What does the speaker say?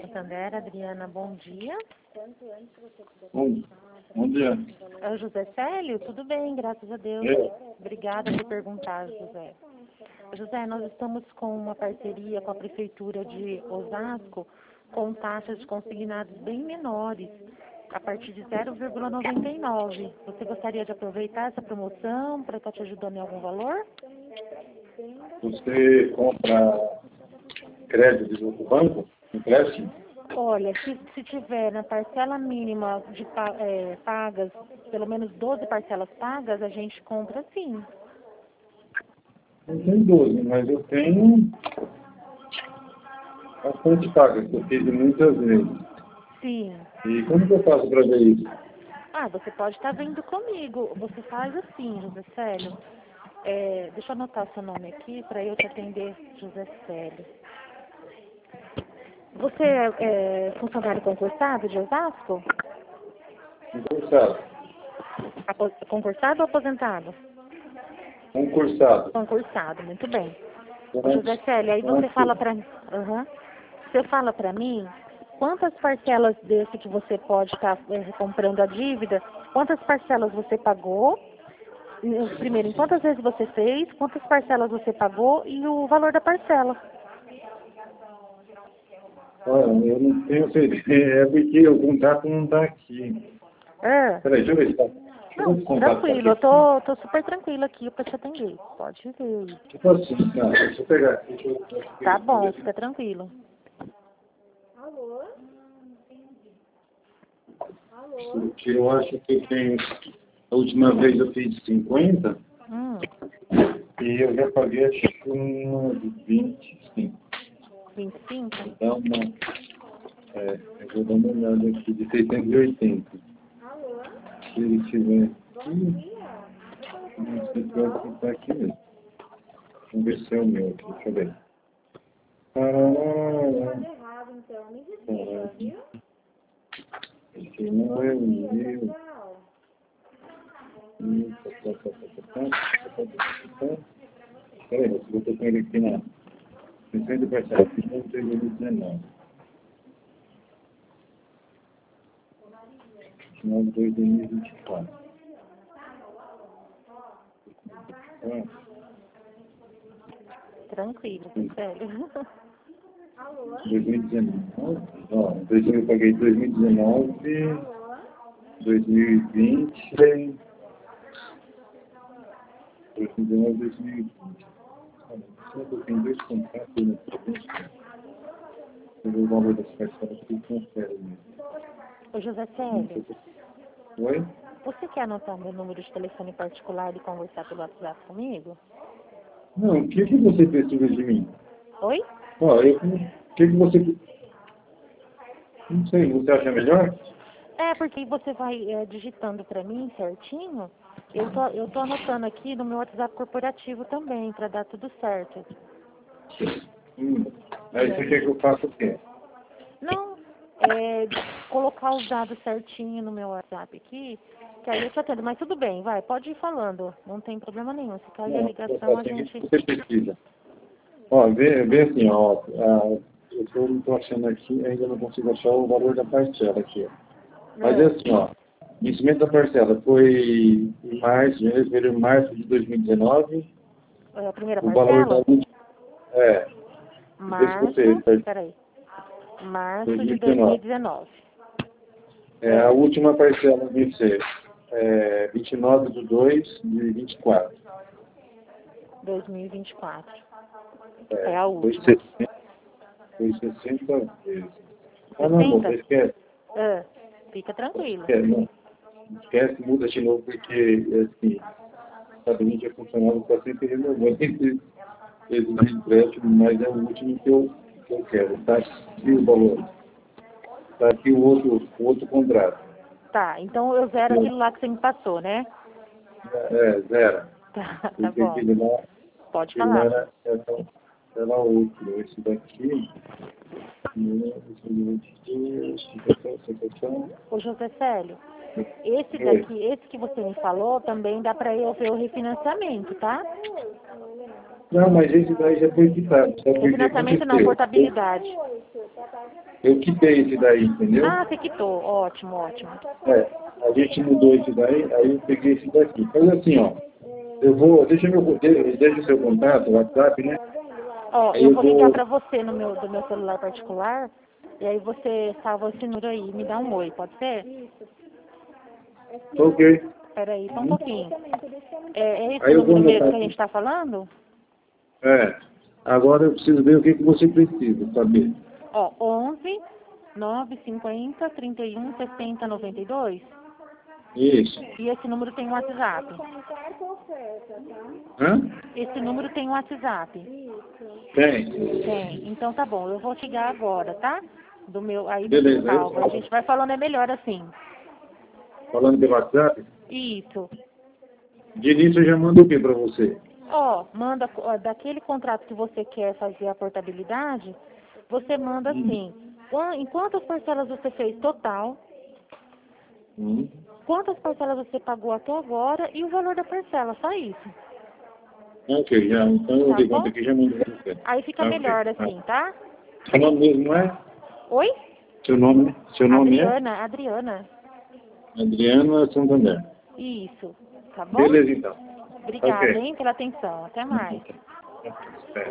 Santander, Adriana, bom dia. Bom dia. É o José Célio? Tudo bem, graças a Deus. É. Obrigada por perguntar, José. José, nós estamos com uma parceria com a Prefeitura de Osasco com taxas de consignados bem menores, a partir de 0,99. Você gostaria de aproveitar essa promoção para estar te ajudando em algum valor? Você compra crédito do banco? Empréstimo? Olha, se tiver na parcela mínima de pagas, pelo menos 12 parcelas pagas, a gente compra sim. Eu tenho 12, mas eu tenho bastante pagas, que eu fiz muitas vezes. Sim. E como que eu faço para ver isso? Ah, você pode estar vendo comigo. Você faz assim, José Célio. Deixa eu anotar o seu nome aqui para eu te atender, José Célio. Você é funcionário concursado de Osasco? Concursado. Concursado ou aposentado? Concursado. Concursado, muito bem. Ô, José Célio, aí você fala para você fala para mim quantas parcelas desse que você pode estar comprando a dívida, quantas parcelas você pagou, primeiro, em quantas vezes você fez, quantas parcelas você pagou e o valor da parcela. Olha, eu não tenho certeza, é porque o contrato não está aqui. Peraí, deixa eu ver se está. Não, tranquilo, eu tô super tranquila aqui para te atender. Pode ver. Tipo assim, não, deixa eu pegar aqui. Tá bom, fica tranquilo. Alô? Eu acho que eu tenho. A última vez eu fiz 50 e eu já paguei acho que uma de 25. 25? Eu vou dar uma olhada aqui, de 680. Alô? Se ele tiver Bom aqui, dia. não sei se vai ficar aqui mesmo. Vamos ver se é o meu aqui, deixa eu ver. Tá errado, então. Me desculpa, viu? Esse não é o meu. Tchau. Peraí, eu estou com ele aqui na 50 parcelas, aqui em 2019. Final de 2024. Tranquilo, sério. Alô? 2019. Ó, eu paguei 2019, 2020, 2019, 2020. Eu tenho dois contratos na frente. Eu vou dar uma das parcelas que confere mesmo. Ô, José Célio, Oi? você quer anotar meu número de telefone particular e conversar pelo WhatsApp comigo? Não, o que você precisa de mim? Oi? Ó, o que você... Não sei, você acha melhor? Porque você vai digitando para mim certinho. Eu tô anotando aqui no meu WhatsApp corporativo também, para dar tudo certo. Aí você quer que eu faça o quê? Não, colocar os dados certinho no meu WhatsApp aqui, que aí eu te atendo. Mas tudo bem, vai, pode ir falando. Não tem problema nenhum. Se cair a ligação, a gente... O que você precisa? Ó, vê assim, ó. Eu não estou achando aqui, ainda não consigo achar o valor da parcela aqui. Mas é assim, ó. O vencimento da parcela foi em março, janeiro, março de 2019. A primeira O valor da parcela? última... Março de 2019. A última parcela vai ser 29/2/24. 2024. É a última. Foi 60 vezes. 60? Não, você esquece. Fica tranquilo. Esquece, muda de novo, porque assim, sabe, a gente é funcionário, está sempre renovando esse empréstimo, mas é o último que eu quero. Tá aqui o valor. Tá aqui o outro contrato. Tá, então eu zero aquilo lá que você me passou, né? Zero. Tá Porque bom. aquele lá, Pode falar. Era outro. Esse daqui... Ô, José Célio, esse daqui, esse que você me falou, também dá para eu ver o refinanciamento, tá? Não, mas esse daí já foi quitado. Só que Refinanciamento não, portabilidade. eu quitei esse daí, entendeu? Ah, você quitou. Ótimo, ótimo. É, a gente mudou esse daí, aí eu peguei esse daqui. Mas assim, ó, deixa o seu contato, o WhatsApp, né? Ó, Aí eu vou ligar pra você no do meu celular particular, e aí você salva esse número aí e me dá um oi, pode ser? Ok. Peraí, só um pouquinho. É esse Aí eu vou número mesmo anotar que a aqui. gente tá falando? Agora eu preciso ver o que você precisa saber. Ó, 11 950 31 60 92. Isso. E esse número tem um WhatsApp. Hã? Esse número tem um WhatsApp. Tem. Tem. Então tá bom, eu vou te ligar agora, tá? Do meu, aí você Beleza, eu salva. A gente vai falando, é melhor assim. falando pelo WhatsApp, Isso. de início eu já mando o que pra você? Ó, manda daquele contrato que você quer fazer a portabilidade, você manda assim, em quantas parcelas você fez total, quantas parcelas você pagou até agora e o valor da parcela, só isso. Ok, já. Então eu Tá dei bom? conta aqui e já mando pra você. Aí fica Ok. melhor assim, tá? Seu nome mesmo não é? Oi? Seu nome é? Adriana. Adriana Santander. Isso. Tá bom? Beleza, então. Obrigada, Ok. hein, pela atenção. Até mais. É.